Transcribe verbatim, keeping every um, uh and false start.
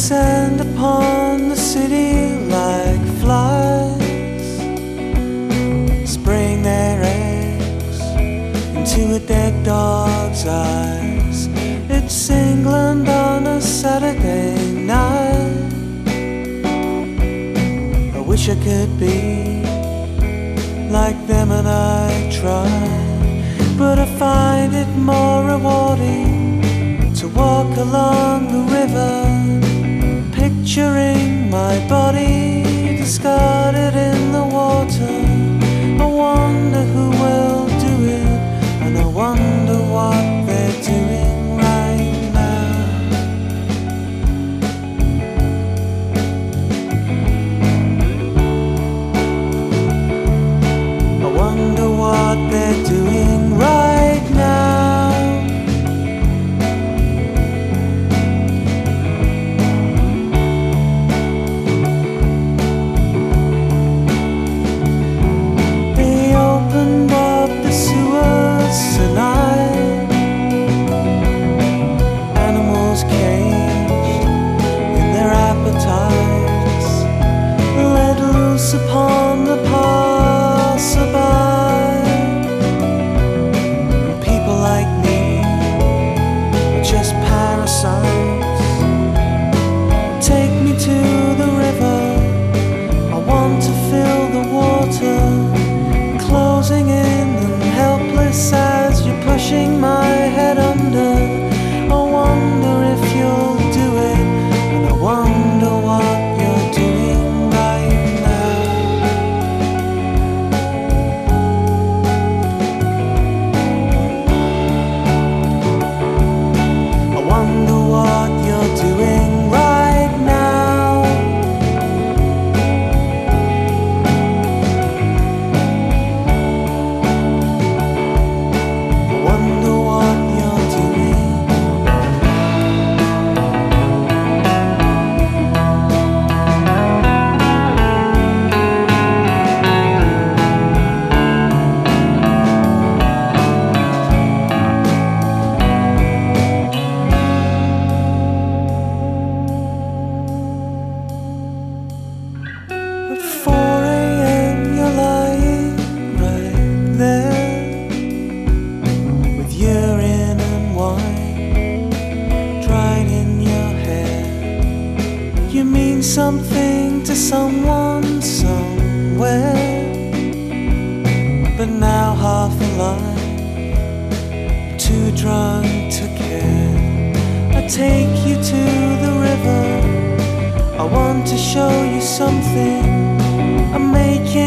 descend upon the city like flies, spraying their eggs into a dead dog's eyes. It's England on a Saturday night. I wish I could be like them, and I try, but I find it more rewarding to walk along the river, picturing my body discarded in the water. I wonder who will do it, and I wonder what they're doing right now. I wonder what they're doing right now. Tonight, animals caged in their appetites, let loose upon the passerby. And people like me are just parasites. Take me to the river, I want to feel the water closing in and helpless as you're pushing my head under. I wonder if you'll do it, and I wonder what you're doing right now. I wonder what you're doing right now. At four a m you're lying right there, with urine and wine dried in your hair. You mean something to someone somewhere, but now half alive, too drunk to care. I take you to the river, I want to show you something. I'm making